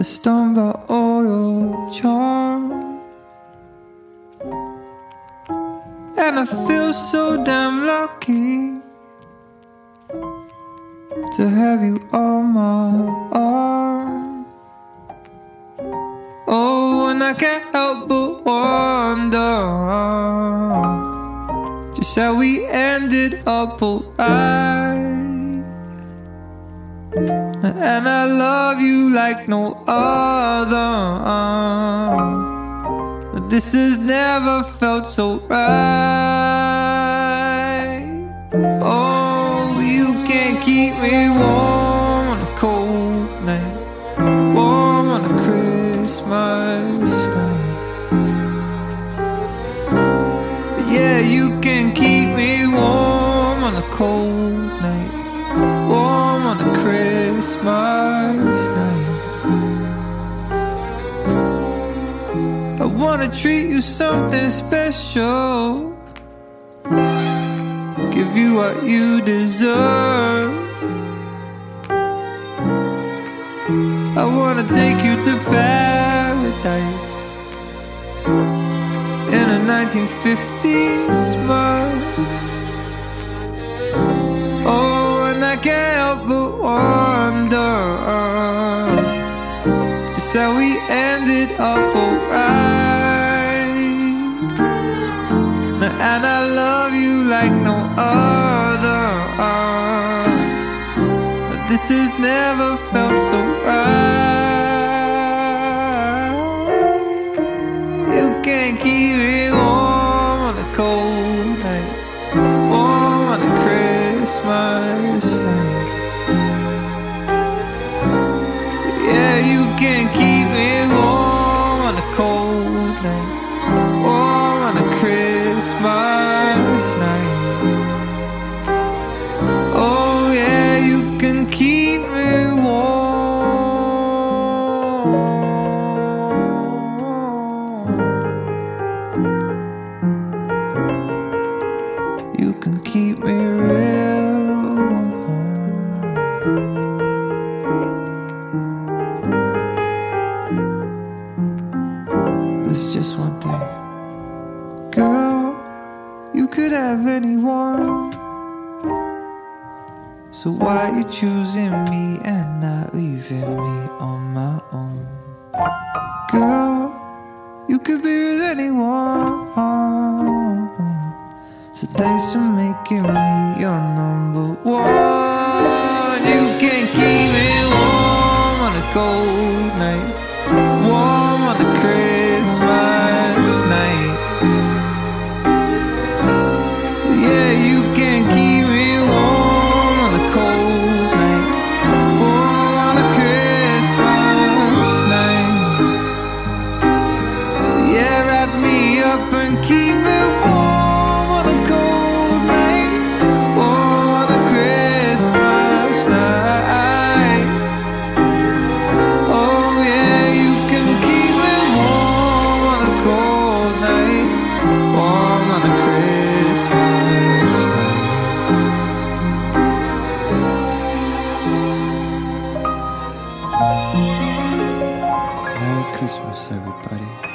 stunned by all your charm. And I feel so damn lucky to have you on my arm. Oh, and I can't help but wonder just how we ended up alright. And I love you like no other. This has never felt so right. Oh, you can't keep me warm on a cold night, warm on a Christmas night. Yeah, you can keep me warm on a cold night, warm on a Christmas night. I wanna treat you something special, give you what you deserve. I wanna take you to paradise in a 1950s mug. Oh, and I can't help but wonder just how we ended up alright. And I love you like no other. This has never felt so right. You can't keep me warm on a cold night, warm on a Christmas night. Yeah, you can't keep me warm on a cold night, warm on a Christmas night. Oh yeah, you can keep me warm. You can keep me real warm. There's just one thing, girl, you could have anyone. So why you choosing me and not leaving me on my own? Girl, you could be with anyone. So thanks for making me your number one. You can keep me warm on a cold night, warm on a Christmas night. Yeah, you can keep me warm on a cold night, warm on a Christmas night. Yeah, wrap me up and keep it warm on a cold night, warm on a Christmas night. Oh yeah, you can keep it warm on a cold night, warm on a Christmas night. Merry Christmas, everybody.